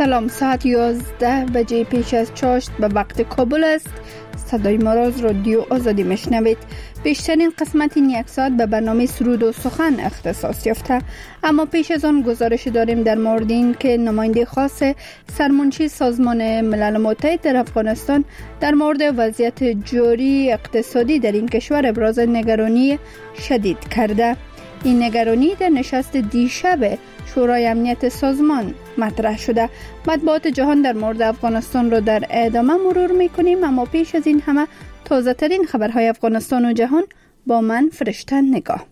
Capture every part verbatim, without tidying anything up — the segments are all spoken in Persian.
سلام، ساعت یازده بجه پیش از چاشت به وقت کابل است. صدای ما را از رادیو آزادی میشنوید. بیشترین قسمت این یک ساعت به برنامه سرود و سخن اختصاص یافته، اما پیش از آن گزارش داریم در مورد این که نماینده خاص سرمنشی سازمان ملل متحد در افغانستان در مورد وضعیت جاری اقتصادی در این کشور ابراز نگرانی شدید کرده. این نگرانی در نشست دیشب شورای امنیت سازمان مطرح شده. مطبوعات جهان در مورد افغانستان را در ادامه مرور می‌کنیم، اما پیش از این همه تازه ترین خبرهای افغانستان و جهان با من فرشته نگاه.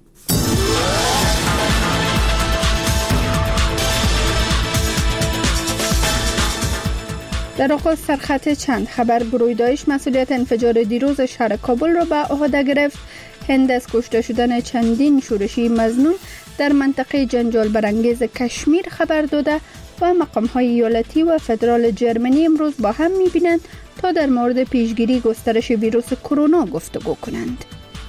در آغاز سرخط چند خبر. گروه داعش مسئولیت انفجار دیروز شهر کابل را به عهده گرفت. هند از کشته شدن چندین شورشی مظنون در منطقه جنجال برانگیز کشمیر خبر داده و مقام‌های ایالتی و فدرال جرمنی امروز با هم می‌بینند تا در مورد پیشگیری گسترش ویروس کرونا گفتگو کنند.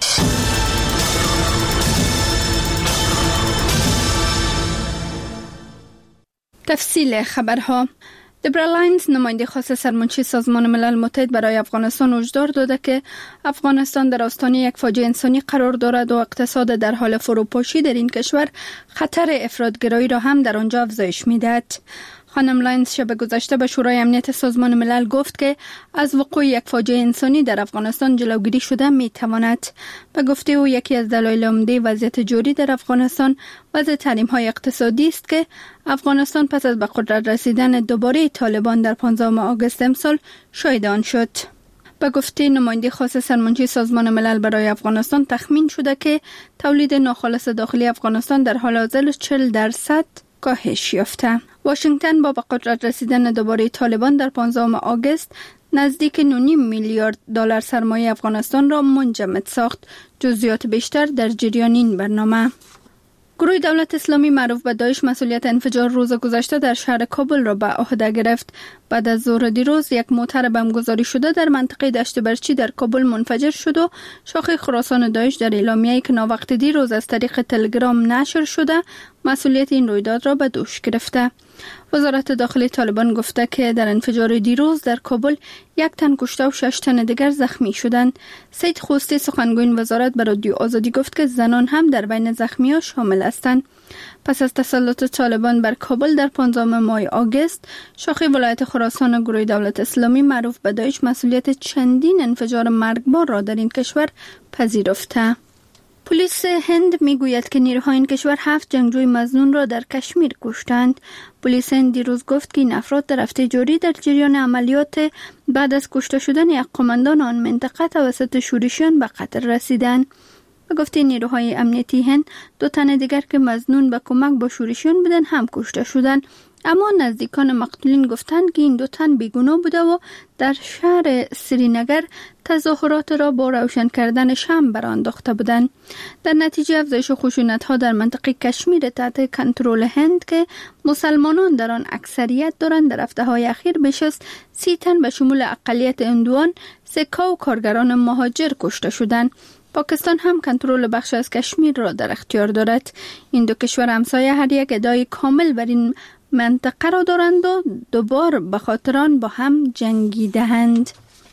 تفصیل خبرها. دبرا لاینز، نماینده خاص سرمنشی سازمان ملل متحد برای افغانستان، هشدار داده که افغانستان در آستانه یک فاجعه انسانی قرار دارد و اقتصاد در حال فروپاشی در این کشور خطر افراطگرایی را هم در آنجا افزایش می‌دهد. خانم لاینز شب گذشته به شورای امنیت سازمان ملل گفت که از وقوع یک فاجعه انسانی در افغانستان جلوگیری شده میتواند. به گفته او یکی از دلایل عمده وضعیت جاری در افغانستان وضع تحریم‌های اقتصادی است که افغانستان پس از به قدرت رسیدن دوباره طالبان در پانزدهم آگوست امسال شاهد آن شد. به گفته نماینده خاص سرمنشی سازمان ملل برای افغانستان، تخمین شده که تولید ناخالص داخلی افغانستان در حال حاضر چهل درصد کاهش یافته. واشنگتن با به قدرت رسیدن دوباره طالبان در پانزدهم آگوست نزدیک نه و نیم میلیارد دلار سرمایه افغانستان را منجمد ساخت. جزئیات بیشتر در جریان این برنامه. گروه دولت اسلامی معروف به داعش مسئولیت انفجار روز گذشته در شهر کابل را به عهده گرفت. بعد از ظهر دیروز یک موتر بمبگذاری شده در منطقه دشت برچی در کابل منفجر شد و شاخه خراسان داعش در اعلامیه‌ای که ناوقت دیروز از طریق تلگرام نشر شده مسئولیت این رویداد را به دوش گرفته. وزارت داخلی طالبان گفته که در انفجار دیروز در کابل یک تن کشته و شش تن دیگر زخمی شدند. سید خوستی سخنگوی وزارت به رادیو آزادی گفت که زنان هم در بین زخمیان شامل هستند. پس از تسلط طالبان بر کابل در پانزدهم ماه آگوست، شاخه ولایت خراسان گروه دولت اسلامی معروف به داعش مسئولیت چندین انفجار مرگبار را در این کشور پذیرفته. پلیس هند میگوید که نیروهای این کشور هفت جنگجوی مظنون را در کشمیر کشتند. پلیس هند دیروز گفت که این افراد در هفته جاری در جریان عملیات بعد از کشته شدن یک قماندان آن منطقه توسط شورشیان به قتل رسیدند. به گفته نیروهای امنیتی هند، دو تن دیگر که مظنون به کمک با شورشیان بودند هم کشته شدند، اما نزدیکان مقتولین گفتند که این دو تن بیگناه بوده و در شهر سرینگر تظاهرات را با روشن کردن شمع برانداخته بودند. در نتیجه افزایش خشونت‌ها در منطقه کشمیر تحت کنترل هند که مسلمانان در آن اکثریت دارند، در هفته‌های اخیر بیش از سی تن به شمول اقلیت هندوان، سکا و کارگران مهاجر کشته شدند. پاکستان هم کنترل بخش از کشمیر را در اختیار دارد. این دو کشور همسایه هر یک ادعای کامل بر این منطقه را دارند و دوبار به خاطر آن با هم جنگیده‌اند.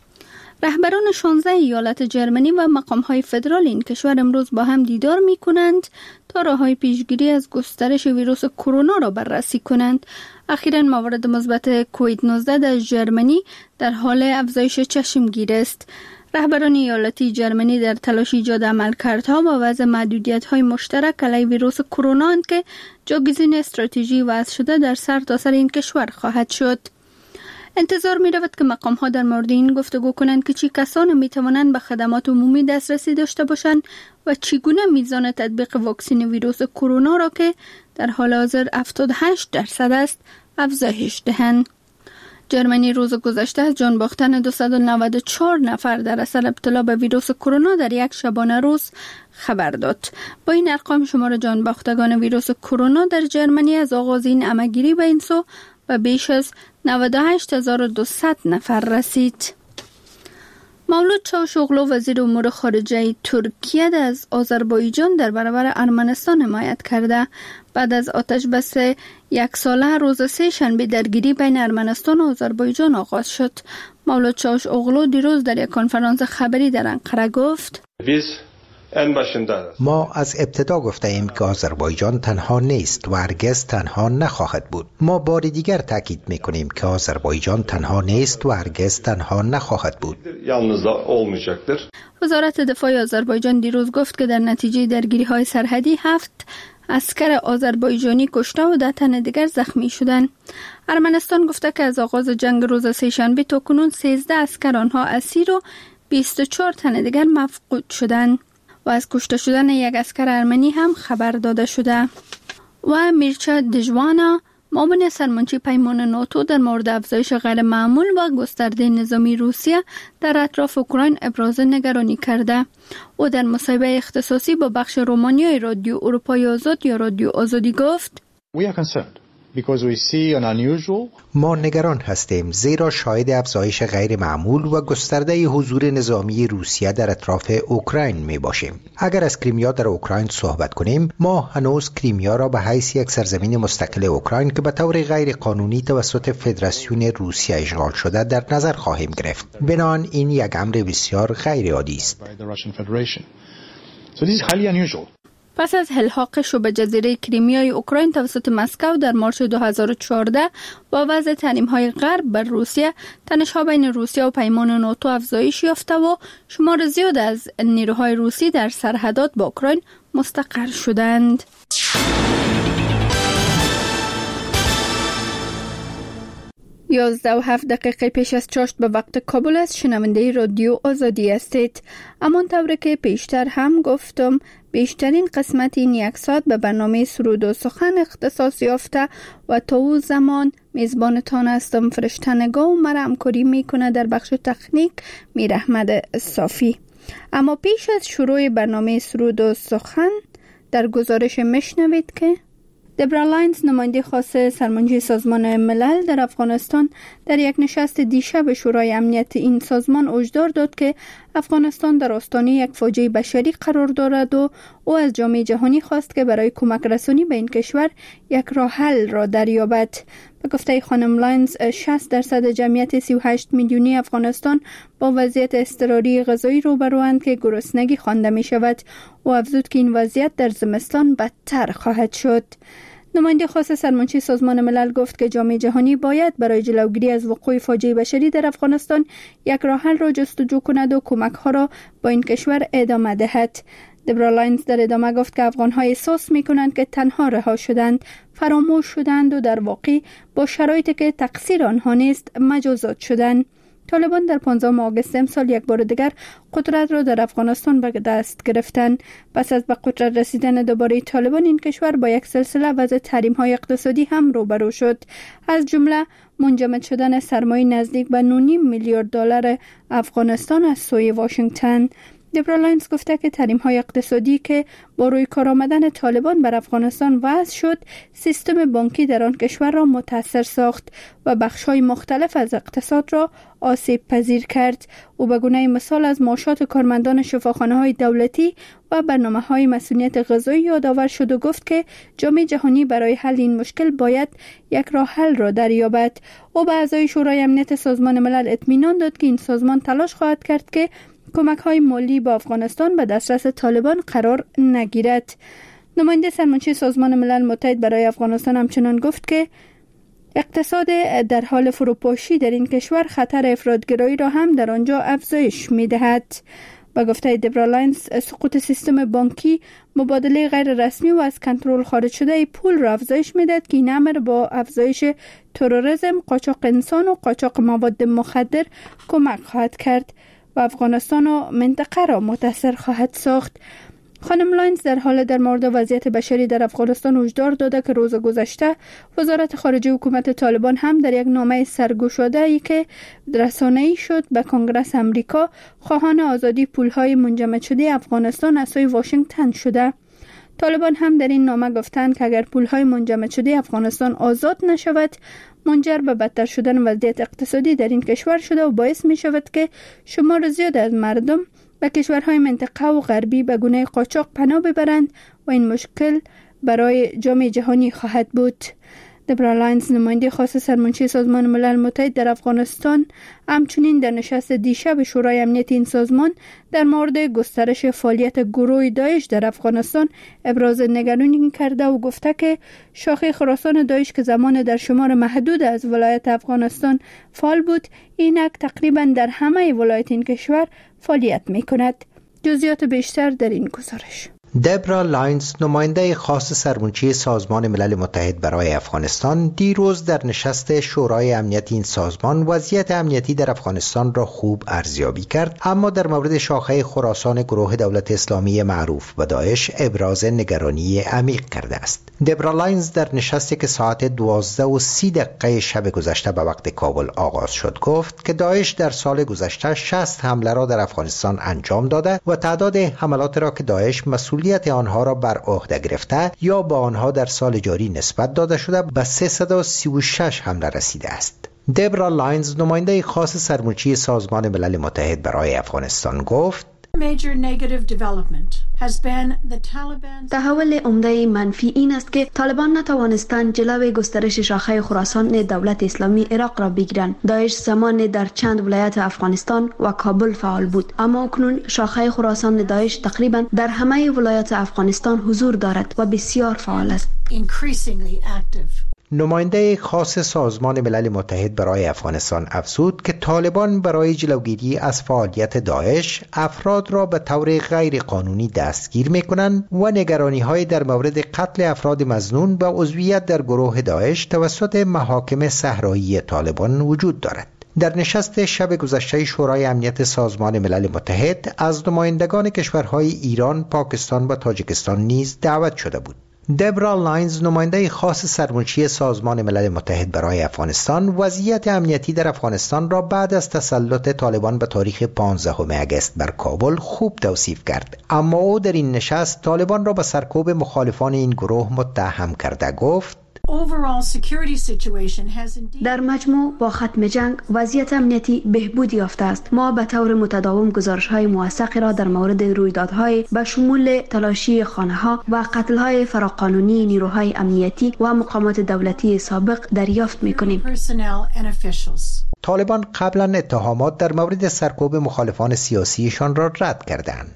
رهبران شانزده ایالت جرمنی و مقام‌های فدرال این کشور امروز با هم دیدار می‌کنند تا راه‌های پیشگیری از گسترش ویروس کرونا را بررسی کنند. اخیراً موارد مثبت کووید نوزده در ژرمنی در حال افزایش چشمگیر است. رهبران ایالتی جرمنی در تلاش ایجاد عملکردها با وضع محدودیت‌های مشترک علیه ویروس کرونا اند که جایگزین استراتژی وضع شده در سرتاسر این کشور خواهد شد. انتظار می رود که مقام ها در مورد این گفتگو کنند که چی کسان می توانند به خدمات عمومی دسترسی داشته باشند و چگونه میزان تطبیق واکسن ویروس کرونا را که در حال حاضر هفتاد و هشت درصد است افزایش دهند. جرمنی روز گذشته از جان باختن دویست و نود و چهار نفر در اثر ابتلا به ویروس کرونا در یک شبانه روز خبر داد. با این ارقام شمار جان باختگان ویروس کرونا در جرمنی از آغاز این همه‌گیری به این سو به بیش از نود و هشت هزار و دویست نفر رسید. مولود چاوشوغلو وزیر امور خارجه ترکیه از آذربایجان در برابر ارمنستان حمایت کرده. بعد از آتش بس یک ساله روز سه شنبه درگیری بین ارمنستان و آذربایجان آغاز شد. مولود چاوشوغلو دیروز در یک کنفرانس خبری در انقره گفت: ما از ابتدا گفته ایم که آذربایجان تنها نیست و هرگز تنها نخواهد بود. ما بار دیگر تاکید میکنیم که آذربایجان تنها نیست و هرگز تنها نخواهد بود. وزارت دفاع آذربایجان دیروز گفت که در نتیجه درگیری های سرحدی هفت عسکر آذربایجانی کشته و ده تن دیگر زخمی شدند. ارمنستان گفته که از آغاز جنگ روز سه‌شنبه تا کنون سیزده عسکر آنها اسیر و بیست و چهار تن دیگر مفقود شدند و از کشته شدن یک عسکر ارمنی هم خبر داده شده. و میرچا دژوانا، معاون سرمنشی پیمان ناتو، در مورد افزایش غیر معمول و گسترده نظامی روسیه در اطراف اوکراین ابراز نگرانی کرده. او در مصاحبه اختصاصی با بخش رومانیایی رادیو اروپای آزاد یا رادیو آزادی گفت: We are concerned because we see an unusual ما نگران هستیم زیرا شاهد افزایش غیر معمول و گسترده حضور نظامی روسیه در اطراف اوکراین می باشیم. اگر از کریمیا در اوکراین صحبت کنیم، ما هنوز کریمیا را به حیث یک سرزمین مستقل اوکراین که به طور غیر قانونی توسط فدراسیون روسیه اشغال شده در نظر خواهیم گرفت. بنابراین این یک امر بسیار غیر عادی است. پس از الحاقش به جزیره کریمیای اوکراین توسط مسکو در مارس دو هزار و چهارده با وضع تحریم‌های غرب بر روسیه، تنش‌ها بین روسیه و پیمان ناتو افزایش یافته و شمار زیاد از نیروهای روسی در سرحدات با اوکراین مستقر شدند. یازده و هفت دقیقه پیش از چاشت به وقت کابل است. شنونده رادیو آزادی هستید. امان طوری که پیشتر هم گفتم، بیشترین قسمت این یک ساعت به برنامه سرود و سخن اختصاص یافته و تا او زمان میزبانتان هستم. فرشته نگاه و مرا همکاری میکنه در بخش تکنیک میر احمد صافی. اما پیش از شروع برنامه سرود و سخن در گزارش میشنوید که دبرا لاینز، نماینده خاص سرمنشی سازمان ملل در افغانستان، در یک نشست دیشب شورای امنیت این سازمان هشدار داد که افغانستان در آستانه یک فاجعه بشری قرار دارد و او از جامعه جهانی خواست که برای کمک رسانی به این کشور یک راه حل را دریابد. به گفته خانم لاینز، شصت درصد جمعیت سی و هشت میلیونی افغانستان با وضعیت اضطراری غذایی روبروند که گرسنگی خوانده می شود و افزود که این وضعیت در زمستان بدتر خواهد شد. نماینده خاص سرمنشی سازمان ملل گفت که جامعه جهانی باید برای جلوگیری از وقوع فاجعه بشری در افغانستان یک راه حل را جستجو کند و کمک ها را با این کشور ادامه دهد. دبرا لاینز در ادامه گفت که افغان ها احساس می کنند که تنها رها شدند، فراموش شدند و در واقع با شرایطی که تقصیر آنها نیست مجازات شدند. طالبان در پانزدهم آگوست امسال یک بار دیگر قدرت را در افغانستان به دست گرفتند. پس از به قدرت رسیدن دوباره طالبان، این کشور با یک سلسله وضع تحریم‌های اقتصادی هم روبرو شد، از جمله منجمد شدن سرمایه نزدیک به نه و نیم میلیارد دلار افغانستان از سوی واشنگتن. دبرا لاینز گفته که تحریم‌های اقتصادی که با روی کار آمدن طالبان بر افغانستان وضع شد، سیستم بانکی در آن کشور را متاثر ساخت و بخش‌های مختلف از اقتصاد را آسیب پذیر کرد. او به گونه مثال از معاشات کارمندان شفاخانه‌های دولتی و برنامه‌های مسئولیت غذایی یادآور شد و گفت که جامعه جهانی برای حل این مشکل باید یک راه حل را دریابد. او به اعضای شورای امنیت سازمان ملل اطمینان داد که این سازمان تلاش خواهد کرد که کمک‌های مالی با افغانستان به دسترس طالبان قرار نگیرد. نماینده سرمنشی سازمان ملل متحد برای افغانستان همچنان گفت که اقتصاد در حال فروپاشی در این کشور خطر افراط‌گرایی را هم در آنجا افزایش می‌دهد. با گفته دبرا لاینز، سقوط سیستم بانکی، مبادله غیر رسمی و از کنترل خارج شده پول را افزایش می‌دهد که این امر با افزایش تروریسم، قاچاق انسان و قاچاق مواد مخدر کمک خواهد کرد و افغانستان و منطقه را متاثر خواهد ساخت. خانم لاینز در حال در مورد وضعیت بشری در افغانستان هشدار داده که روز گذشته وزارت خارجه حکومت طالبان هم در یک نامه سرگشاده‌ای که رسانه‌ای شد به کنگره آمریکا خواهان آزادی پول‌های منجمد شده افغانستان از سوی واشنگتن شده. طالبان هم در این نامه گفتند که اگر پولهای منجمد شده افغانستان آزاد نشود، منجر به بدتر شدن وضعیت اقتصادی در این کشور شده و باعث می شود که شمار زیاد از مردم به کشورهای منطقه و غربی به گونه قاچاق پناه ببرند و این مشکل برای جامعه جهانی خواهد بود. دبرا لاینز، نماینده خاص سرمنشی سازمان ملل متحد در افغانستان، همچنین در نشست دیشب شورای امنیت این سازمان در مورد گسترش فعالیت گروه داعش در افغانستان ابراز نگرانی کرده و گفته که شاخه خراسان داعش که زمان در شمار محدود از ولایت افغانستان فعال بود، اینک تقریبا در همه ولایت این کشور فعالیت می کند. جزئیات بیشتر در این گزارش. دبرا لاینز، نماینده خاص سرمنشی سازمان ملل متحد برای افغانستان، دیروز در نشست شورای امنیت این سازمان وضعیت امنیتی در افغانستان را خوب ارزیابی کرد، اما در مورد شاخه خراسان گروه دولت اسلامی معروف به داعش ابراز نگرانی عمیق کرده است. دبرا لاینز در نشستی که ساعت دوازده و سی دقیقه شب گذشته به وقت کابل آغاز شد گفت که داعش در سال گذشته شصت حمله را در افغانستان انجام داده و تعداد حملات را که داعش مسئول آنها را بر عهده گرفته یا با آنها در سال جاری نسبت داده شده به سیصد و سی و شش حمله رسیده است. دبرا لاینز، نماینده خاص سرمنشی سازمان ملل متحد برای افغانستان گفت تحول عمده منفی این است که طالبان نتوانستند جلوی گسترش شاخه خراسان دولت اسلامی عراق را بگیرند. داعش زمان در چند ولایت افغانستان و کابل فعال بود، اما اکنون شاخه خراسان داعش تقریبا در همه ولایات افغانستان حضور دارد و بسیار فعال است. نماینده خاص سازمان ملل متحد برای افغانستان افزود که طالبان برای جلوگیری از فعالیت داعش افراد را به طور غیر قانونی دستگیر می‌کنند و نگرانی‌های در مورد قتل افراد مظنون و عضویت در گروه داعش توسط محاکم صحرایی طالبان وجود دارد. در نشست شب گذشته شورای امنیت سازمان ملل متحد از نمایندگان کشورهای ایران، پاکستان و تاجیکستان نیز دعوت شده بود. دبرا لاینز، نماینده خاص سرمنشی سازمان ملل متحد برای افغانستان، وضعیت امنیتی در افغانستان را بعد از تسلط طالبان به تاریخ پانزدهم آگوست بر کابل خوب توصیف کرد، اما او در این نشست طالبان را به سرکوب مخالفان این گروه متهم کرده گفت در مجموع با ختم جنگ وضعیت امنیتی بهبود یافته است. ما به طور متداوم گزارش‌های موثقی را در مورد رویدادهای به شمول تلاشی خانه‌ها و قتل‌های فراقانونی نیروهای امنیتی و مقامات دولتی سابق دریافت می‌کنیم. طالبان قبلا اتهامات در مورد سرکوب مخالفان سیاسیشان را رد کردند.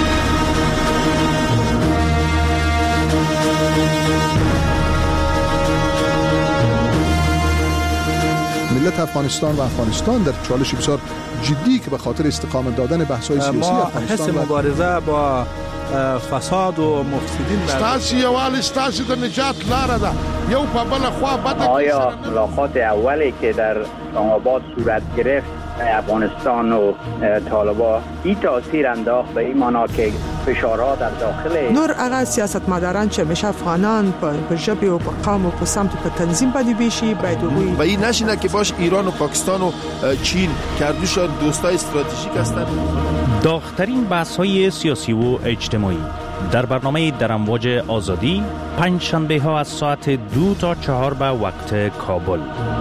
ملت افغانستان و افغانستان در چالش بسیار جدی که به خاطر استقامت دادن بحث‌های سیاسی ما افغانستان حس مبارزه با فساد و مفسدین ستاسي یوال ستاسي د نجات لاره ده یو په بل خوا بد. آیا ملاقات اولی که در اسلام آباد صورت گرفت افغانستان و طالبان این تاثیر انداخت به این معنا که فشارها در داخل نور هغه سیاستمداران چې همیشه افغانان په ژبه او په قوم او په سمت په تنظیم باندې ویشي باید وګوري و این نشینه که باش ایران و پاکستان و چین کردوشان دوستای استراتژیک هستند. داغ‌ترین بحث‌های سیاسی و اجتماعی در برنامه در امواج آزادی پنج شنبه ها از ساعت دو تا چهار به وقت کابل.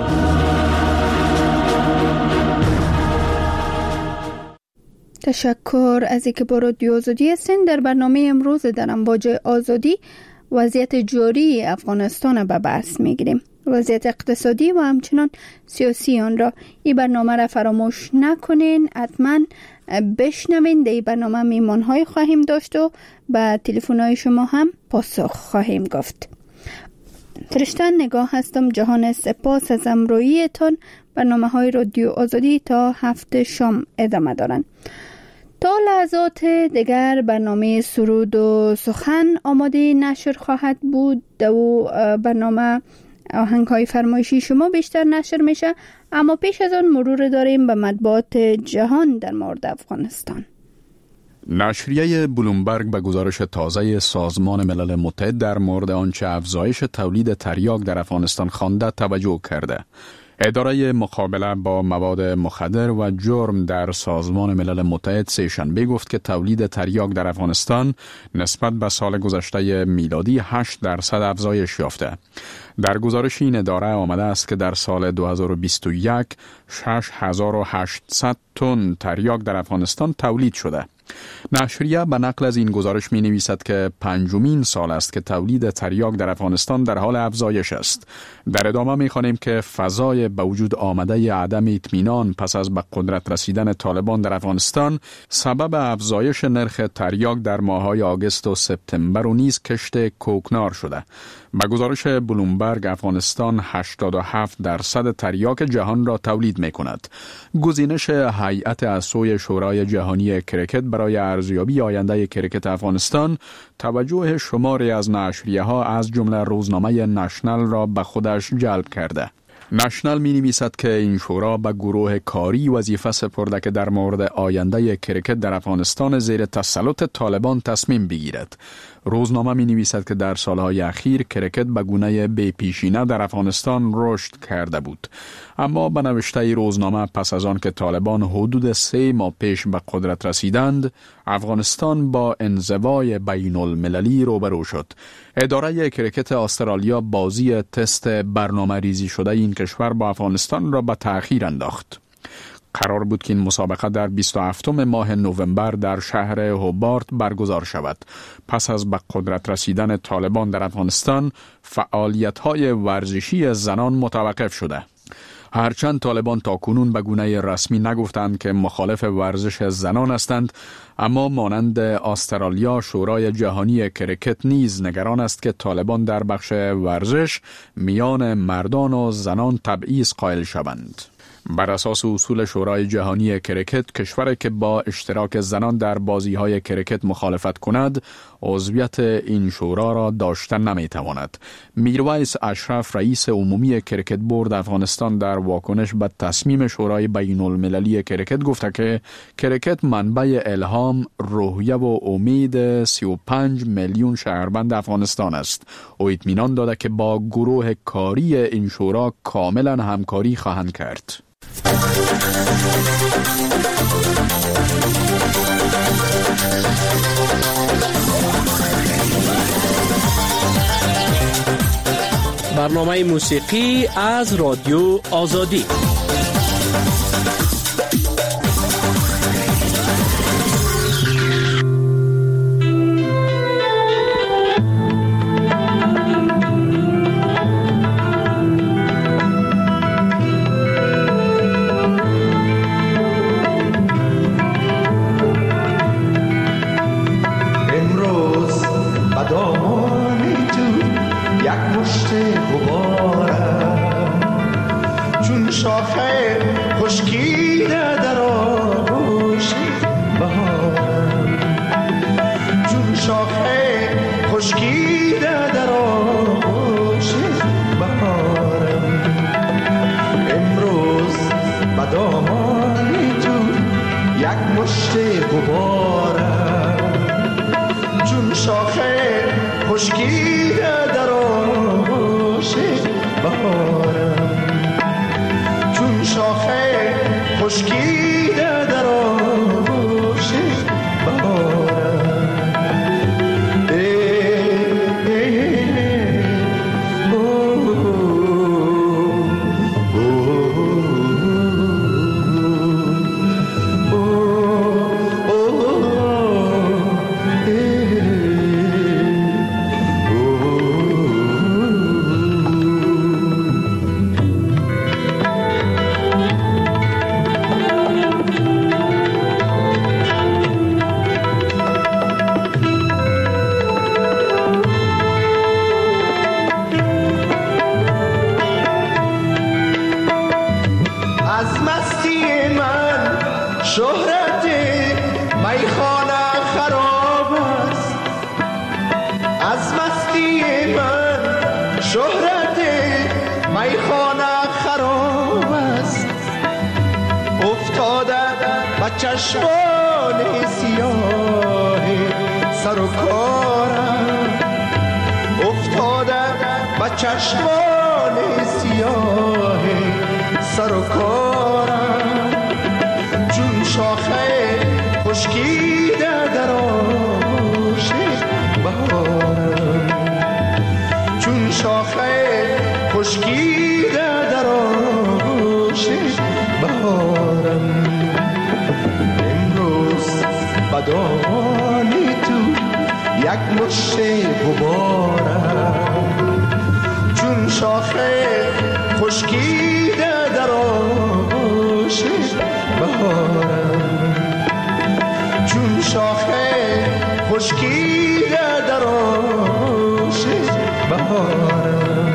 تشکر از اینکه با رادیو آزادی هستین. در برنامه امروز در امواج آزادی وضعیت جاری افغانستان به بحث میگیریم، وضعیت اقتصادی و همچنان سیاسی آن را. این برنامه را فراموش نکنین، حتما بشنوین. در این برنامه میمان‌های خواهیم داشت و به تلفن‌های شما هم پاسخ خواهیم گفت. فرشته نگاه هستم. جهان سپاس از همراهیتان. برنامه‌های رادیو آزادی تا هفت شام ادامه دارند. تا لحظات دیگر برنامه سرود و سخن آماده نشر خواهد بود. دو برنامه آهنگ‌های فرمایشی شما بیشتر نشر میشه، اما پیش از آن مرور داریم به مطبوعات جهان در مورد افغانستان. نشریه بلومبرگ به گزارش تازه سازمان ملل متحد در مورد آنچه افزایش تولید تریاک در افغانستان خوانده توجه کرده. اداره مقابله با مواد مخدر و جرم در سازمان ملل متحد سه‌شنبه گفت که تولید تریاک در افغانستان نسبت به سال گذشته میلادی هشت درصد افزایش یافته. در گزارش این اداره آمده است که در سال دو هزار و بیست و یک شش هزار و هشتصد تن تریاک در افغانستان تولید شده. نشریه به نقل از این گزارش می نویسد که پنجمین سال است که تولید تریاک در افغانستان در حال افزایش است. در ادامه می خوانیم که فضای به وجود آمده عدم اطمینان پس از به قدرت رسیدن طالبان در افغانستان سبب افزایش نرخ تریاک در ماه‌های آگوست و سپتامبر و نیز کشت کوکنار شده. به گزارش بلومبرگ افغانستان هشتاد و هفت درصد تریاک جهان را تولید می کند. گزینش هیئت از سوی شورای جهانی کرکت برای ارزیابی آینده کرکت افغانستان توجه شماری از نشریه ها از جمله روزنامه نشنل را به خودش جلب کرده. نشنل می نویسد که این شورا به گروه کاری وظیفه سپرده که در مورد آینده کرکت در افغانستان زیر تسلط طالبان تصمیم بگیرد. روزنامه می نویسد که در سالهای اخیر کرکت به گونه بی پیشینه در افغانستان رشد کرده بود. اما به نوشته روزنامه پس از آن که طالبان حدود سه ماه پیش به قدرت رسیدند، افغانستان با انزوای بین المللی روبرو شد. اداره کرکت استرالیا بازی تست برنامه ریزی شده این کشور با افغانستان را به تأخیر انداخت. قرار بود که این مسابقه در بیست و هفتم ماه نوامبر در شهر هوبارت برگزار شود. پس از به قدرت رسیدن طالبان در افغانستان، فعالیت‌های ورزشی زنان متوقف شده. هرچند طالبان تاکنون به گونه رسمی نگفتند که مخالف ورزش زنان هستند، اما مانند استرالیا شورای جهانی کرکت نیز نگران است که طالبان در بخش ورزش میان مردان و زنان تبعیض قائل شوند. بر اساس اصول شورای جهانی کرکت، کشوری که با اشتراک زنان در بازی‌های کرکت مخالفت کند، عضویت این شورا را داشتن نمی‌تواند. میرویس اشرف رئیس عمومی کرکت بورد افغانستان در واکنش به تصمیم شورای بین المللی کرکت گفته که کرکت منبع الهام، روحیه و امید سی و پنج میلیون شهروند افغانستان است. او اطمینان داده که با گروه کاری این شورا کاملا همکاری خواهند کرد. برنامه موسیقی از رادیو آزادی. چشمان سیاه سر و کارم افتاده به چشمان سیاه سر و کارم، چون شاخه خشکیده در آغوش بهارم، چون شاخه خشکیده در آغوش بهارم. امروز بدانی تو یک مشت غبارم، چون شاخه خشکیده در آغوش بهارم، چون شاخه خشکیده در آغوش بهارم.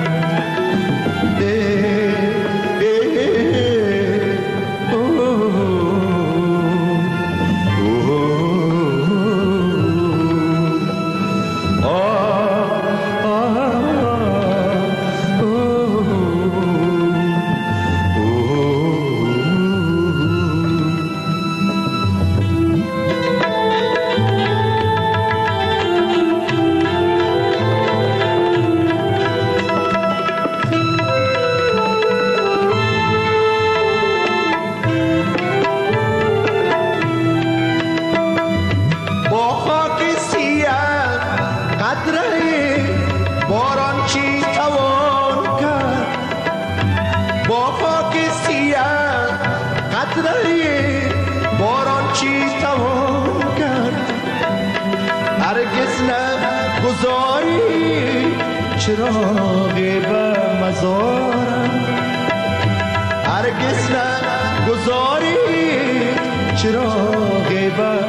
چراغ به مزارم، هرگز نگذاری چراغ به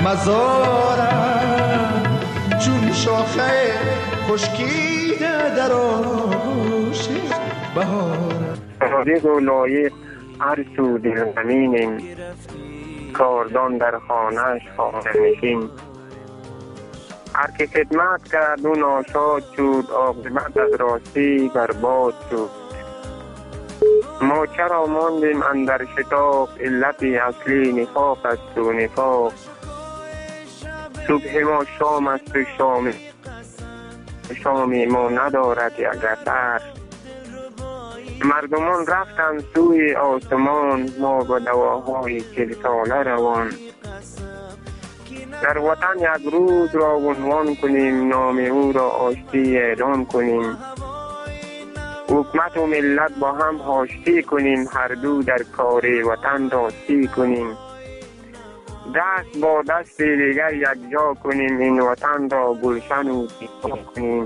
مزارم، چون شاخه خشکیده در آغوش بهارم. صادق و لایق هر سو دل زمینیم، کاردان در خانه‌اش خانه نشین. هر که خدمت کرد و ناشاد شد، عاقبت از راستی برباد شد. ما چرا ماندیم اندر شتاب، علت اصلی نفاق است و نفاق. صبح ما شام است و شام شام ما ندارد یک اثر. مردمان رفتن سوی آسمان، ما با دواهای چل ساله روان. در وطن یک روز را عنوان کنیم، نام او را آشتی اعلان کنیم. حکومت و ملت با هم آشتی کنیم، هر دو در کار وطن راستی کنیم. دست با دست دیگر یک جا کنیم، این وطن را گلشن و زیبا کنیم.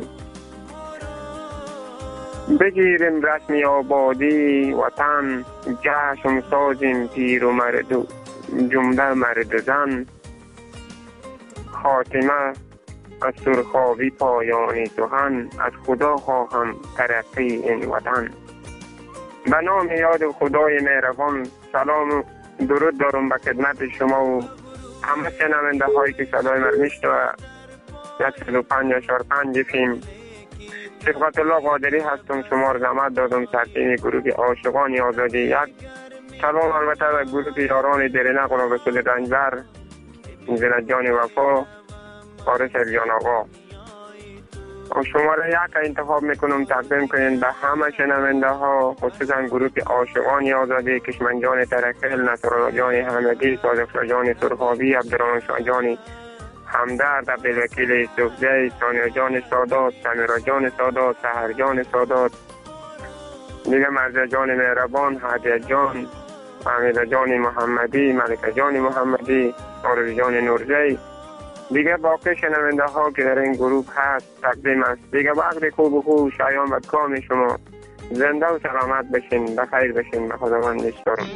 بگیریم رسمی آبادی وطن، جشن سازیم پیر و مرد و جمله مرد زن. خاتمه از سرخابی پایان سخن، از خدا خواهم ترقی این وطن. به نام یاد خدای مهربان سلام و درود دارم به خدمت شما و همه شنونده هایی که صدای من میشنوه. صد و پنج چهار پنج فیلم شفقت الله قادری هستم. شما رو زحمت دادم سرچین گروه عاشقان آزادی. یک سلام البته به گروه یاران درنق و رسول رنجبر، زنت جان وفا، فارس جان آقا. شما را یک انتخاب میکنم تقدیم کنین به همه شنونده ها، خصوصا گروه عاشقان آزادی، کشمنجان ترکل، نصرالله جان حمدی، صادق جان سرخابی، عبدالرحمن شاه جان همدرد، عبدالوکیل یوسفزی، ثانیه جان سادات، سمیرا جان سادات، سحر جان سادات، دیگه مرزا جان مهربان، هادیه جان، حمیده جان محمدی، ملکه جان محمدی، آرزو جان نورزی، دیگه باقی شنونده ها که در این گروه هست تقدیم است. دیگه وقت خوب و خوب شایان و کام شما زنده و سلامت بشین، بخیر بشین. به خداوند سپارم.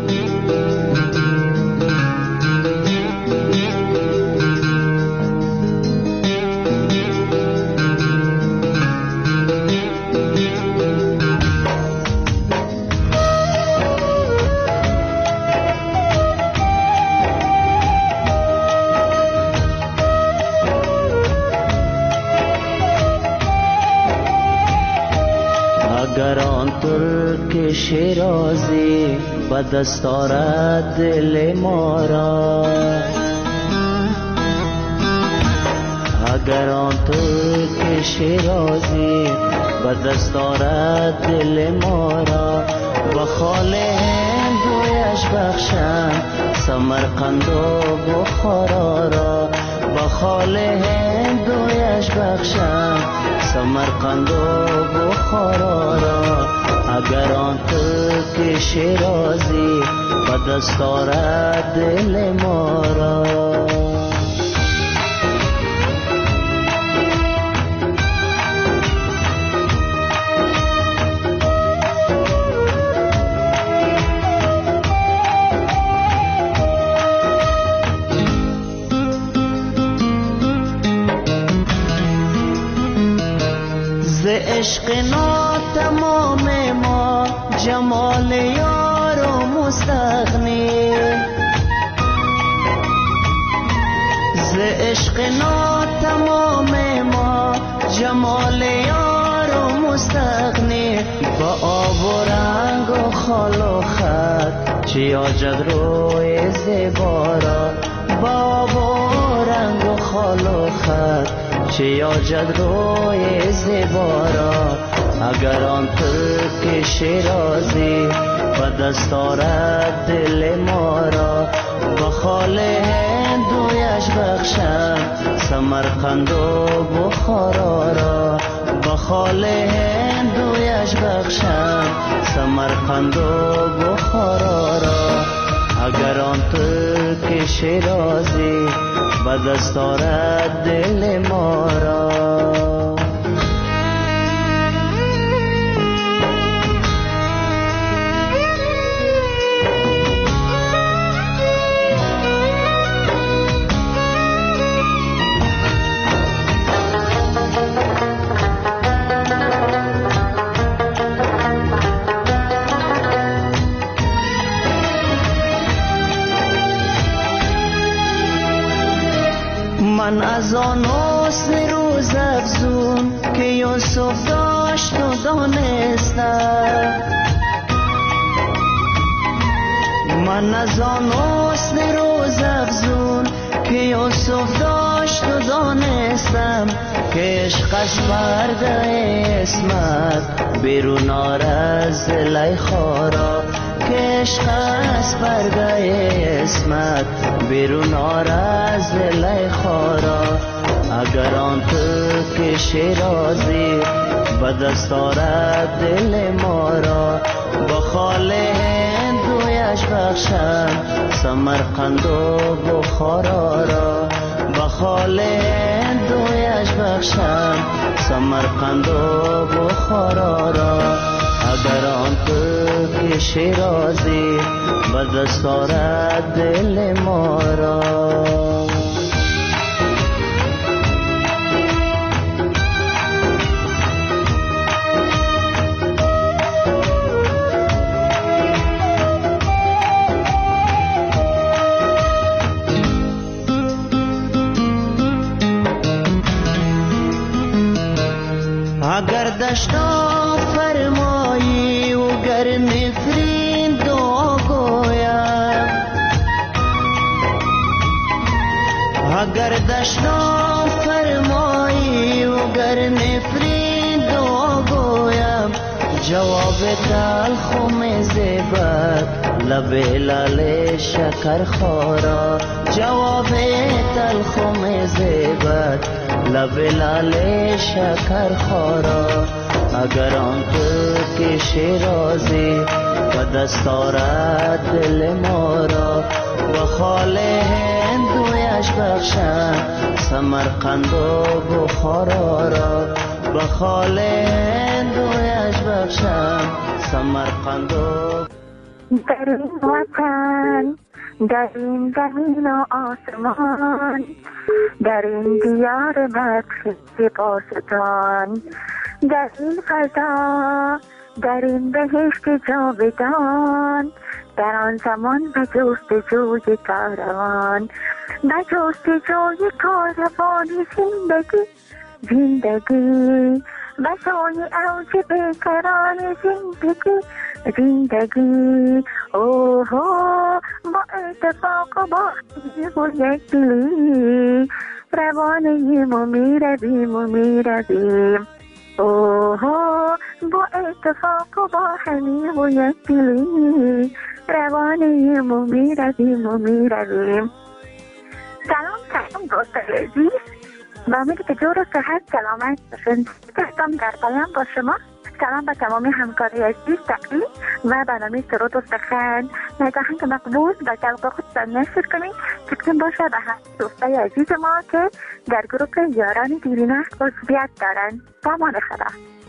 اگر آن ترک شیرازی به دست آرد دل ما را، اگر آن ترک شیرازی به دست آرد دل ما را، به خال هندویش بخشم سمرقند و بخارا را، به خال هندویش بخشم سمرقند و بخارا را. اگر آن ترک شیرازی به دست آرد دل ما را. ز عشق ناتمام ما جمال یار و مستغنی، ز عشق ناتمام ما جمال یار و مستغنی. با آب و رنگ و خال و خط چی آجد روی زیبارا، با آب و رنگ و خال و خط چی آجد روی زیبارا. اگر آن ترک شیرازی به دست آرد دل ما را، به خال هندویش بخشم سمرقند و بخارا را، به خال هندویش بخشم سمرقند و بخارا را. اگر آن ترک شیرازی به دست آرد دل ما را. من از آن حسن روز افزون که یوسف داشت و دانستم، من از آن حسن روز افزون که یوسف داشت و دانستم. که عشق از پرده اسمت بیرون آرد زلیخا را، که عشق از پرده اسمت بیرون آرد زلیخا را. اگر آن ترک شیرازی به دست آرد دل ما را، به خال هندویش بخشم سمرقند و بخارا را، به خال هندویش بخشم سمرقند و بخارا را. اگر آن ترک شیرازی به دست آرد دل ما را. اگر دشتا فرمایی و گر نفرین دعا گویم، اگر دشتا فرمایی و گر نفرین دعا گویم. جواب تلخ و مزبت لب لال شکر خورا، جواب تلخ و مزبت لب لال شکر خورا. اگر آن ترک شیرازی به دست آرد دل ما را، به خال هندویش بخشم سمرقند و بخارا را، به خال هندویش بخشم سمرقند و. در این وطن، در این زمین و آسمان، در این دیار مدفی پاسدان، در این فضا، در این بهشت جاودان، در آن زمان به جستجوی کاروان، به جستجوی کاروان زندگی، زندگی به سوی اوج بیکران زندگی، زندگی اوهو با اتفاق و با و یک دلی روانیم و میرویم و میرویم. اوهو با اتفاق و با همین و یک دلی روانیم و میرویم و میرویم. سلام سلام دوستان عزیز و امیدی که جور و صحت سلامت باشین. دستم در پایان با شما. سلام به تمامی همکاری عزیز تقیی و برنامه سرود و سخن نگاهن که مقبول و جلقه خود نشر کنید تقدیم باشه به هم دوستای عزیز ما که در گروپ یاران دیرینه عضویت دارن. با امان خدا.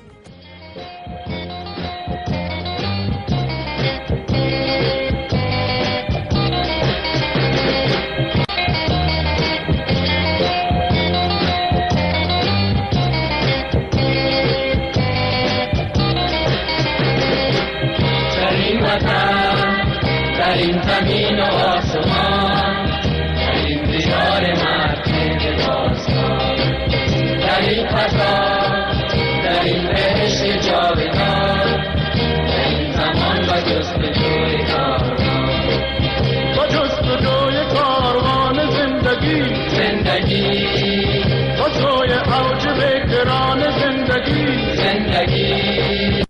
در این زمین و آسمان، در این دیار مرکز داستان، در این فضا، در این بهشت جاودان، در این زمان و جستجوی کاروان، با جستجوی کاروان زندگی زندگی، با سوی اوج بکران زندگی زندگی.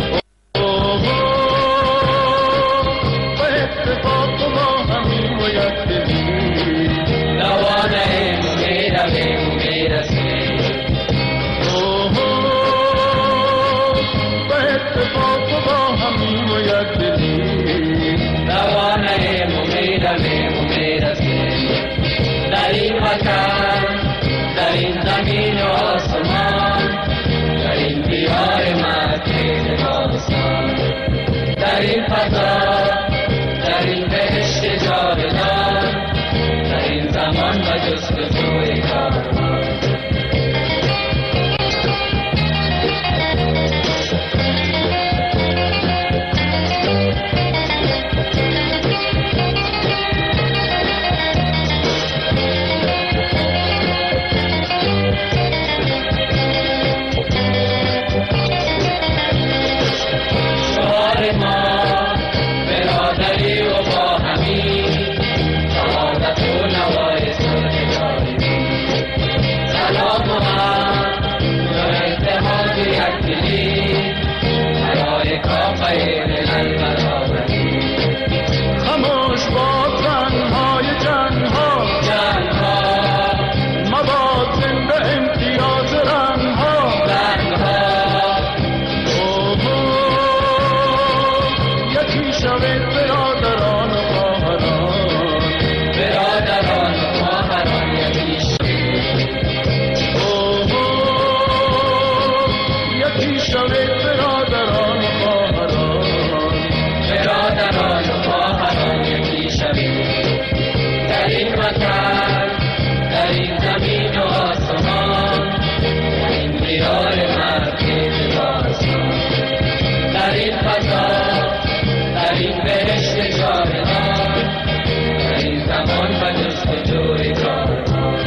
در این زمین و آسمان، در این دیار مرکز داستان، در این فضا، در این بهشت جاودان، در این زمان و جستجوی کاروان. خموش با تنهای جنها جنها مباد زنده امتیاز رنها رنها یکی شوید برادران و خواهران برادران و خواهران یکی شوید یکی شوید برادران و خواهران برادران و خواهران یکی شوید. در این وطن، در این زمین و آسمان، در این دیار مرکز داستان، در این فضا، در این بهشت جاودان، در این زمان و جستجوی کاروان.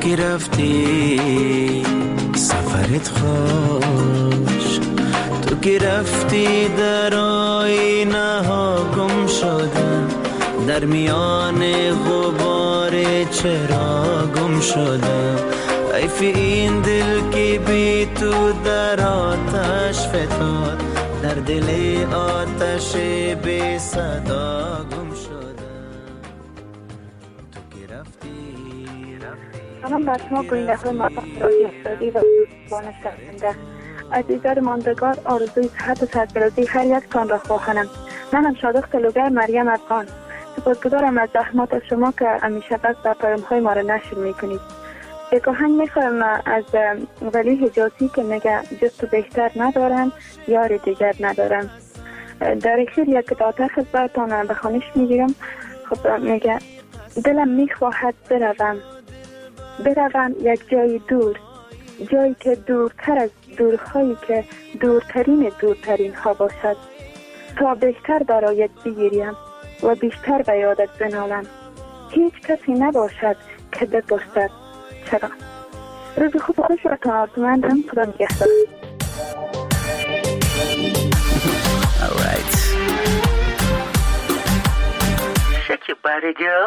که رفتی سفرت خوش، تو که رفتی در آینه ها گم شدم، در میان غبار چرا گم شدم. حیف این دل که بی تو در آتش فتاد، در دل آتش بی صدا گم شدم. تو که رفتی سلام بر شما گوینده های مطلب رادیو آزادی و دوستان شنونده. عزیزان ماندگار، آرزوی صحت و سرفرازی هر یک تان را خواهانم. منم صادق تلوگر مریم افغان. سپاسگزارم از زحمات شما که همیشه بس در پیام های ما را نشر میکنید. یک آهنگ میخوایم از ولی حجازی که میگه جز تو بهتر ندارم، یار دیگر ندارم. در اخیر یک قطعه خدمتتان به خوانش میگیرم. خب میگه دلم میخواهد بروم بروم یک جای دور، جایی که دورتر از دورهایی که دورترین دورترین ها باشد، تا بهتر برایت بگیریم و بیشتر به یادت بنالم. هیچ کسی نباشد که بپرسد چرا. روز خوب و خوش را تان آرزومندم. خدا نگهدار. Alright. Shake your body, girl.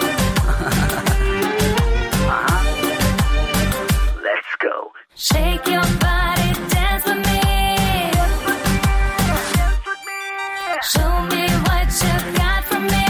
uh-huh. Let's go. Shake your body, dance with me. Show me what you got from me.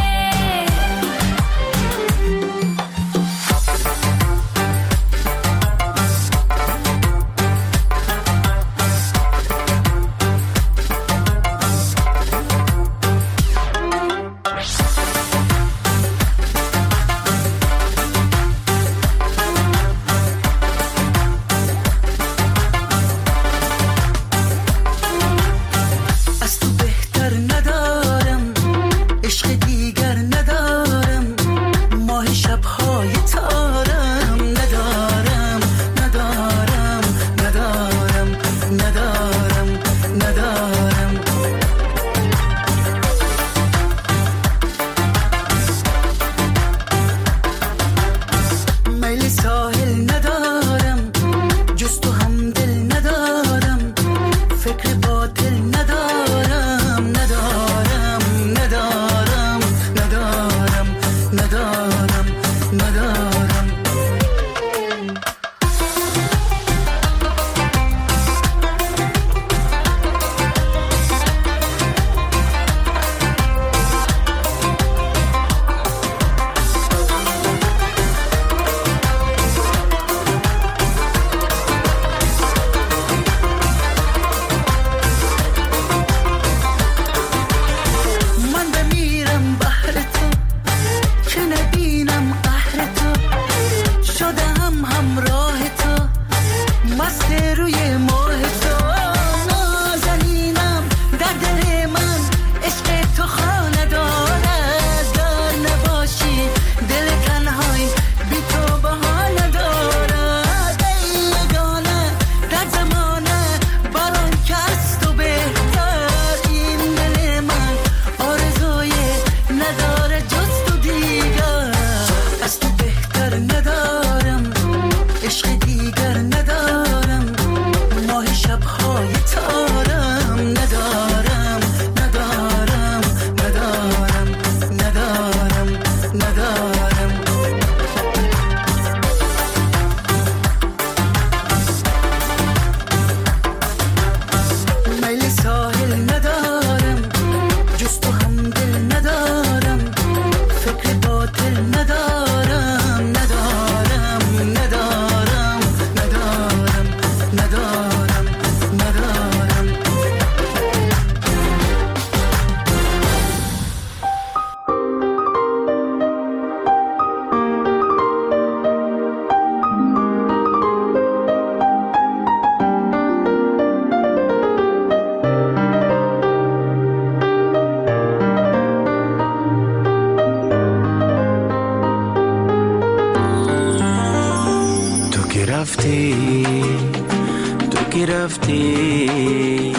رفتی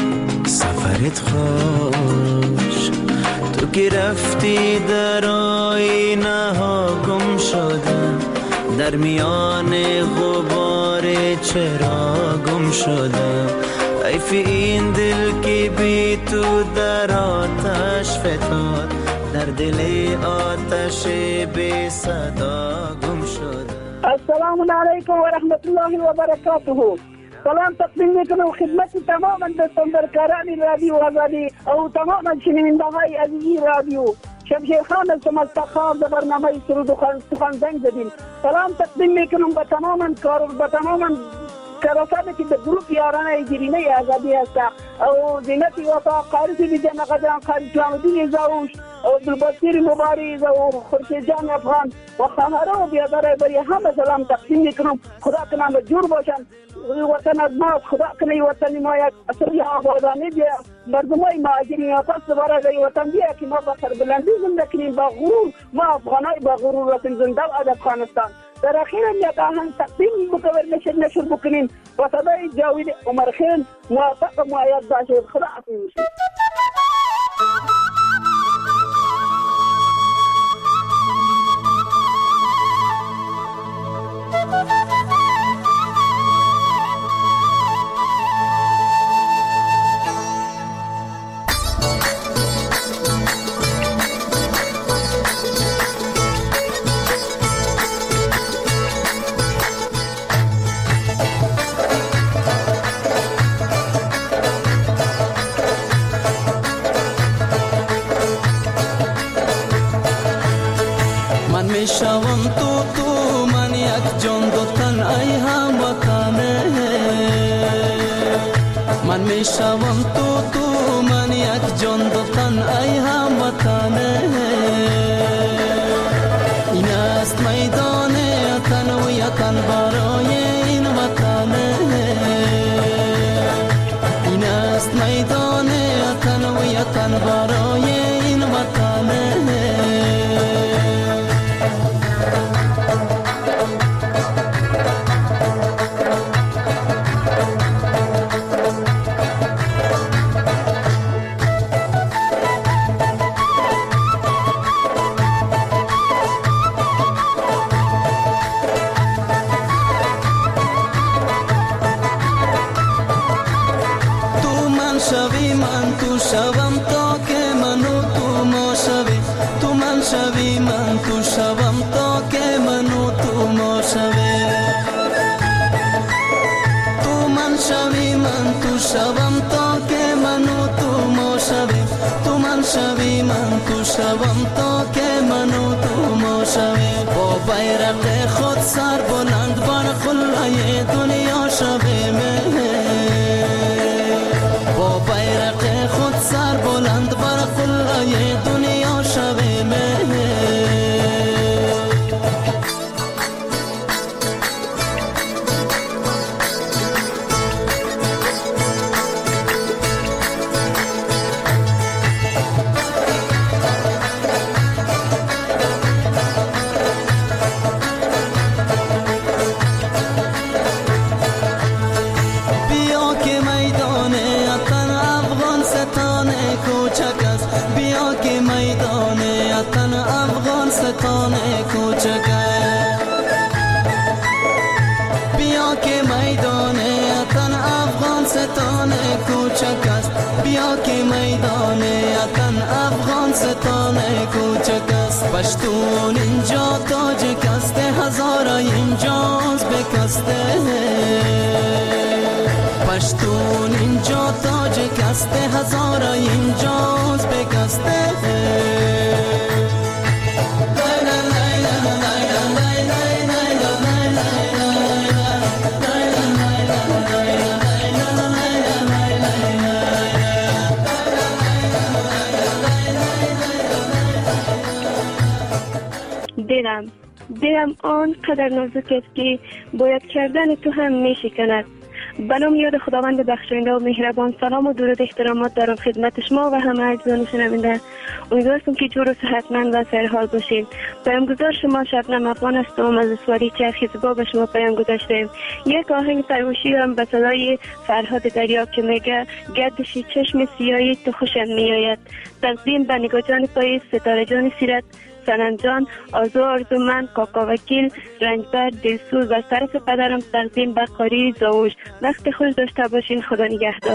سفرت خوش، تو که رفتی در آینه ها گم شدم، در میان غبار چرا گم شدم. حیف این دل که بی تو در آتش فتاد، در دل آتش بی صدا گم شدم. السلام علیکم و رحمت الله و برکاته. سلام تقدیم میکنم خدمت تماما دستاندرکاران رادیو آزادی او تماما شنونده‌های عزیزی رادیو. شمشیر خان هستم از تخار در برنامه سرود و سخن زنگ زدیم. سلام تقدیم میکنم به تماما کار به تماما کارافانی که در گروپ یارانه گرینه آزادی هست او زینت وفا قارسی بیجان قدران قاری اسلام الدین زاوش او عبدالبصیر مبارز او خورشید جان افغان و خواهران و بیادر بری همه سلام تقدیم میکنم. خدا کنه مجبور باشن وطن از ماست، خدا کنه وطن ما یک اصلی آبادانی بیا مردمای مهاجرین پس دوباره به وطن بیا که ما با سربلندی زنده کنیم با غرور، ما افغانای با غرور وطن زنده و از افغانستان. در اخیر یک آهنگ تقدیم مکور نشر نشر بکنیم و صدای جاوید عمرخیل موفق و معید باشه. خدا حافظ میشه. میشوم تو تو من یک جان دو تن ای هموطنه. من میشوم تو تو من یک جان دو تن ای هموطنه. این است میدان تن و یتن برای این وطنه. این است میدان تن و یتن برای این وطنه. شوم تا که منو تو ما شوی، تو من شوی من تو شوم تا که منو تو ما شوی. تو من شوی من تو شوم تا که منو تو ما شوی. تو من شوی من تو شوم تا که منو تو ما شوی. با بیرق خود سر بلند بر قلعه دنیا شوی مه. با بیرق خود سر بلند بر قلعه دنیا شوی مه. ستان کوچک بیا که میدان وطن افغان ستان کوچک است. بیا که میدان وطن افغان ستان کوچک است. پشتون اینجا تاجک است، هزارا اینجاست بکسته. پشتون اینجا تاجک است، هزارا اینجاست بکسته. دلم دلم آن قدر نازک است که باید کردن تو هم می شکند. به نام یاد خداوند بخشاینده و مهربان، سلام و درود احترامات دارم خدمت شما و همه عزیزان شنونده. امیدوارم که جور و صحتمند و سرحال باشید. پیامگذار شما شبنم افغان هستم از اسواری چرخی زیبا به شما پیام گذاشتم. یک آهنگ فروشی هم به صدای فرهاد دریا که میگه گردشی چشم سیاهی تو خوشم میآید. تقدیم به نگاه جان پای ستاره جان سیرت سننجان، آرزو آرزومند، کاکا وکیل، رنجبر، دلسوز و از طرف پدرم تقدیم به قاری زاوش. وقت خوش داشته باشین. خدا نگهدار.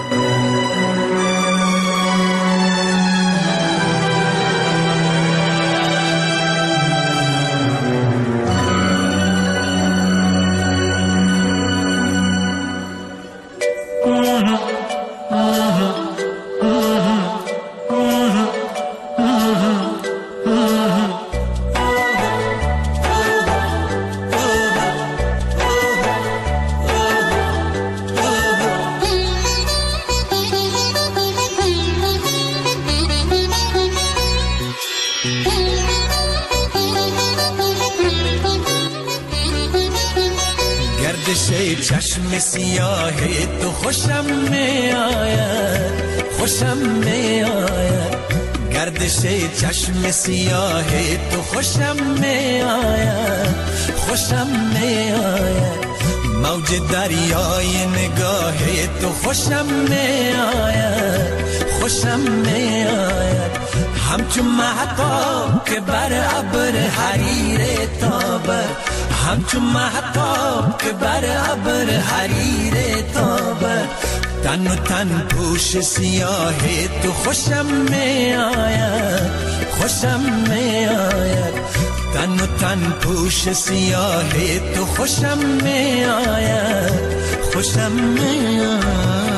چشم سیاه تو خوشم می آید، خوشم می آید. گردش چشم سیاه تو خوشم می آید، خوشم می آید. موج دریای نگاه تو خوشم می آید، خوشم می آید. همچون مهتاب که بر ابر حریر تابد، همچون مهتاب که بر ابر حریر تابد. تن و تن پوش سیاه تو خوشم می آید، خوشم می آید. تن و تن پوش سیاه تو خوشم می آید، خوشم می آید.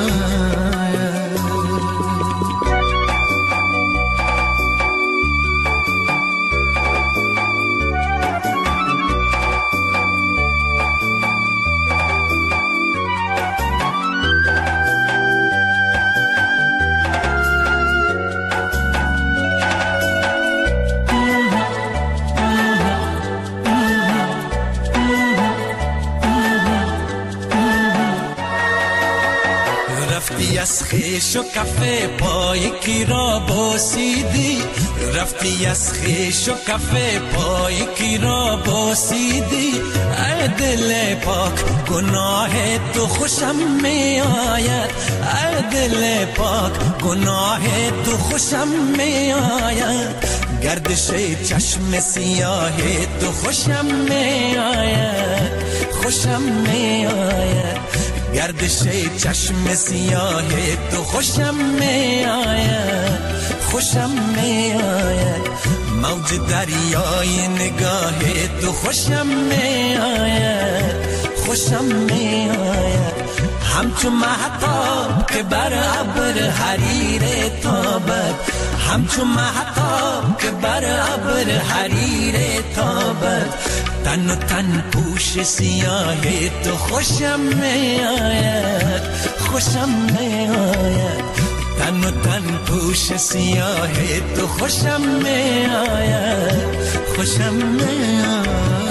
از خیش و کفه پای کی را بوسیدی، رفتی از خیش و کفه پای کی را بوسیدی. ای دل پاک گناه تو خوشم می آید، ای دل پاک گناه تو خوشم می آید. گردش چشم سیاه تو خوشم می آید، خوشم می آید. گردش چشم سیاه تو خوشم می آید، خوشم می آید. موج دریای نگاه تو خوشم می آید، خوشم می آید. همچون مهتاب که بر ابر حریر تابد، همچون مهتاب که بر ابر حریر تابد. تن و تن پوش سیاه تو خوشم می آید، خوشم می آید. تن و تن پوش سیاه تو خوشم می آید، خوشم می آید.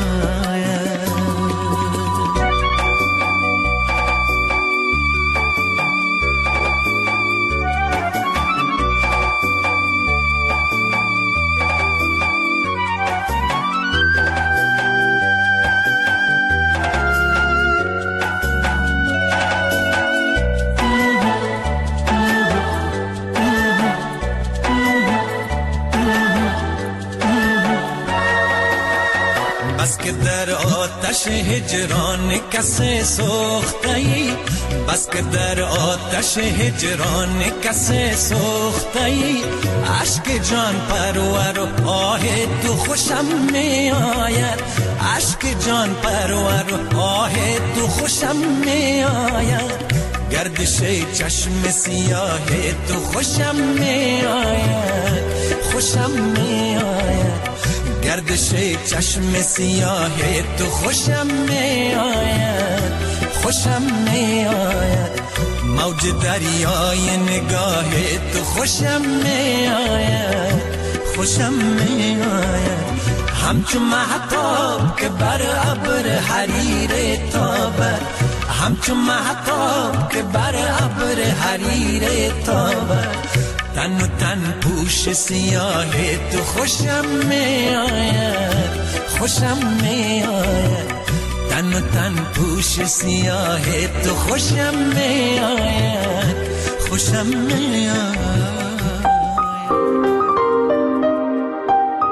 بس که در آتش هجران کسی سوخته‌ای، بس که در آتش هجران کسی سوخته‌ای. عشق جان پرور و آه تو خوشم می آید، عشق جان پرور و آه تو خوشم می آید. گردش چشم سیاه تو خوشم می آید، خوشم می آید. گردش چشم سیاه تو خوشم می آید، خوشم می آید. موج دریای نگاه تو خوشم می آید، خوشم می آید. همچون مهتاب که بر ابر حریر تابد، همچون مهتاب که بر ابر حریر تابد. تن و تن پوش سیاه تو خوشم می آید، خوشم می آید. تن و تن پوش سیاه تو خوشم می آید، خوشم می آید.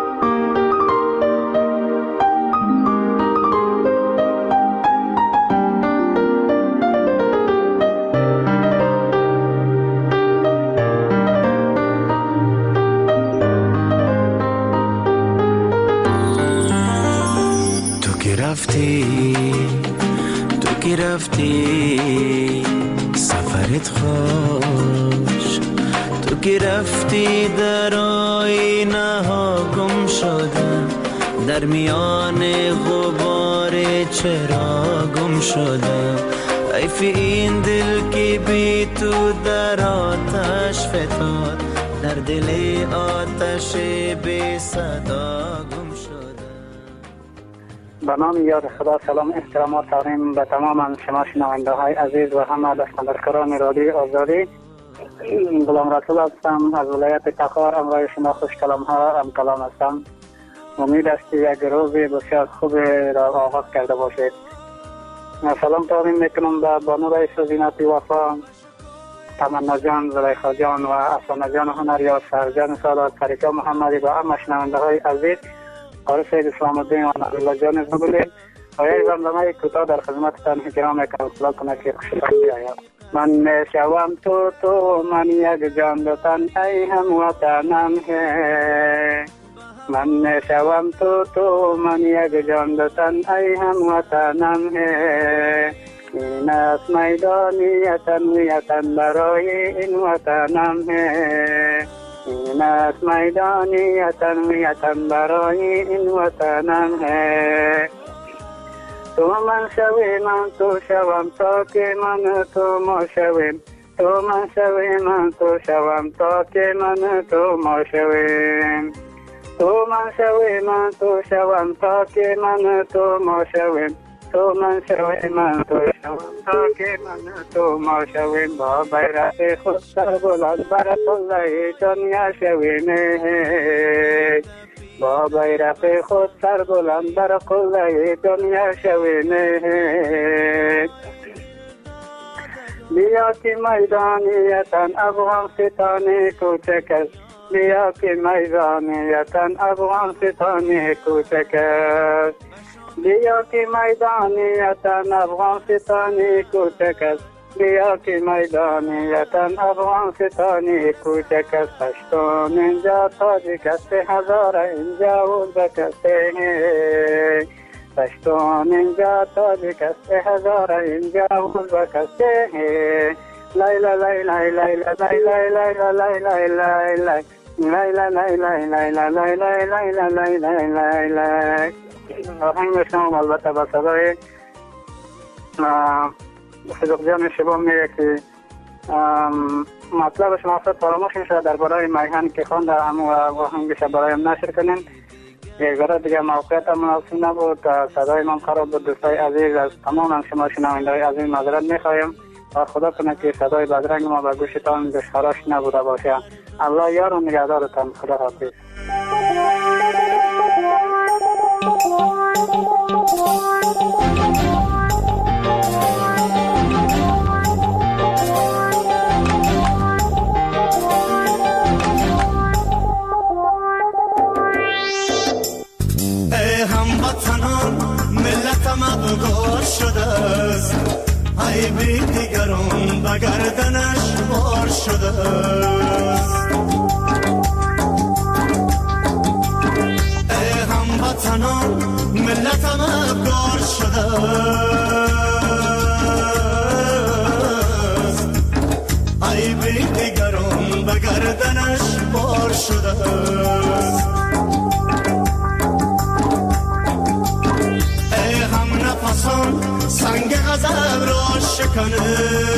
رفتی تو که رفتی سفرت خوش تو که رفتی در آینه ها گم شدم در میان غبار چرا گم شدم حیف این دل که بی تو در آتش فتاد در دل آتش بی صدا گم شدم. به نام یاد خدا سلام احترامات تقدیم به تمام شما شنونده های عزیز و همه دستاندرکاران رادیو آزادی. غلام رسول هستم از ولایت تخار. امروز شما خوش کلام ها هم کلام هستم. امید است که یک روز بسیار خوب را آغاز کرده باشید. سلام تقدیم میکنم به بانو رئیس زینت وفا، تمنا جان، زلیخا جان و افسانه جان هنریات، سرجان سادات، طریقه محمدی و همه شنونده های عزیز. قاری سید اسلام الدین و نبیالله جان زبولی و یک زمزمه کوتاه در خدمتتان احترام میکنم. خدا کنه که خوشتان بیاید. من میشوم تو تو من یک جان دو تن ای هموطنم ہے. من میشوم تو تو من یک جان دو تن ای هموطنم ہے. این است میدانیتن ویتن برای این وطنم ہے. این است میدانیتن ویتن برای این وطنم ہے. تو من شوی من تو شوم تا که من تو ما شویم. تو من شوی من تو شوم تا که من تو ما شویم. تو من شوی من تو شوم تا که من تو ما شویم. تو من شوی من تو شوم تا که من تو ما شویم. با بیرق خود سر بلند بر کل دنیا شویم. با بیرق خود سر بلند بر کل دنیا شویم. بیا که میدانیتن افغانستان کوچک است. بیا که میدانیتن افغانستان کوچک است. بیا که میدانیتن افغانستان کوچک است. بیا که میدانیتن افغانستان کوچک است. پشتون اینجا تاجیک است، هزاره اینجا ازبک است. پشتون اینجا تاجیک است، هزاره اینجا ازبک است. لیلا لیلا لیلا لیلا لیلا لیلا لیلا لیلا لیلا لیلا لیلا لیلا. آهنگ میشنم البته با صدای صدق جان شبا میگه که مطلبش مقصد فراموش میشه درباره میهن که خوانده همو آهنگش برایم نشر کنین. یک ذره دیگه موقعیت مناسب نبود، صدای من خراب بود. دوستای عزیز از تمام شما شنونده های عزیز معذرت میخوایم و خدا کنه که صدای بدرنگ ما به گوشتان دشخراش نبوده باشه. الله یار و نگهدارتان. خدا حافظ. ای هموطنان ملتم افغان شده است. ای بی دیگران به گردنش بار شده است. ای هموطنان ملتم افغان شده است. ای بی دیگران به گردنش بار شده است. سنگ غضب را شکنه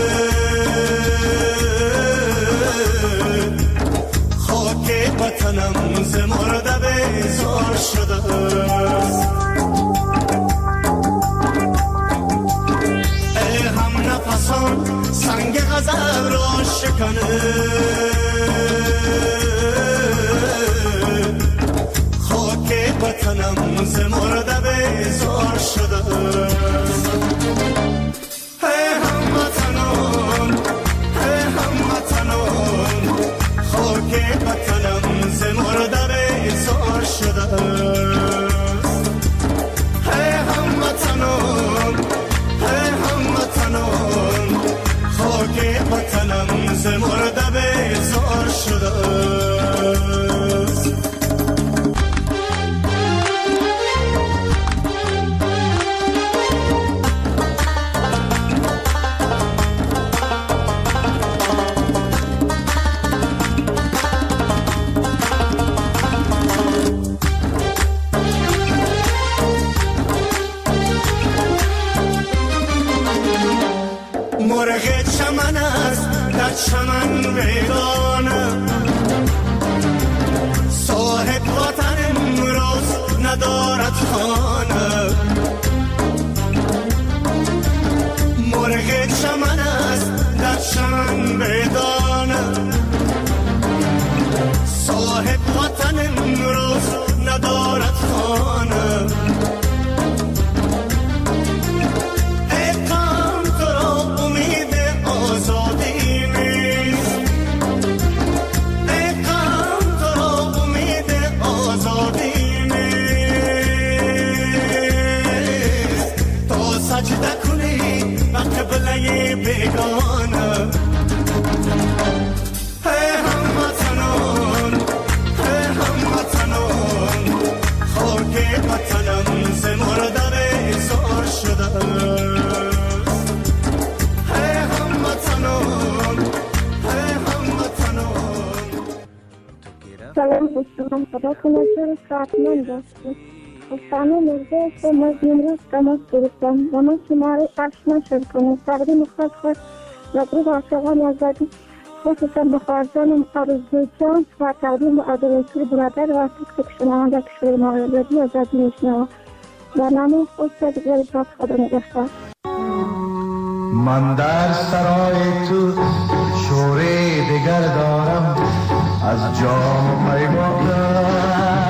خاک وطنم ز مرده بیزار شده است. ای هم نفسان سنگ غضب را شکنه خاک وطنم ز مرده بیزار شده است. ای هموطنان ای هموطنان خاک وطنم ز مرده بیزار شده است. ای هموطنان ای هموطنان خاک وطنم ز مرده بیزار شده است. در چمن ویرانه صاحب وطن امروز ندارد خانه مرغ چمن است در چمن ویرانه صاحب وطن امروز ندارد خانه ای قوم تو را امید آزادی نیست ای قوم تو را امید آزادی نیست تا سجده کنی به قبله بیگانه وطنم ز مردن ایثار شده است ای هموطنان ای هموطنان سلام دوستان خدا کنه چرا صحتمند هستید خانم مرزه است از امروز تماس گرفتم و من شماره عکس نشر کنم تقدیم خاص خاص و گروه عاشقان آزادی خصوصا به خواهرزانم آرزو جان و تقدیم عبدالرسول برادر و فکر شنونده کشور ما رادیو آزادی میشنوم برنامه خوش و دیگر باز خدا نگهدار. من در سرای تو شوره دیگر دارم از جام و پیمانم